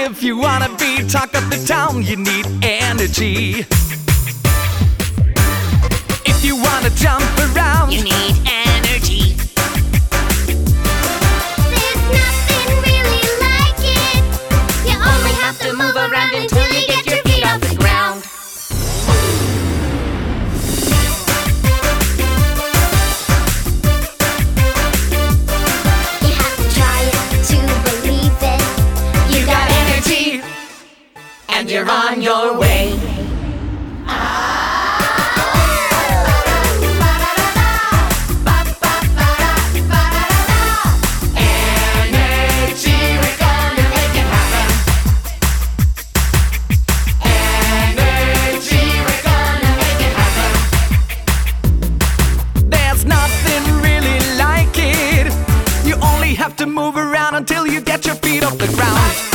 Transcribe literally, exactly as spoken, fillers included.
If you wanna be talk of the town, you need energy. If you wanna jump around, You need energy. There's nothing really like it. You only have to move around until you get your feet off the ground. You have to try it to believe it. You got energy, and you're on your way. Energy, we're gonna make it happen. Energy, we're gonna make it happen. there's nothing really like it. You only have to move around until you get your feet off the ground.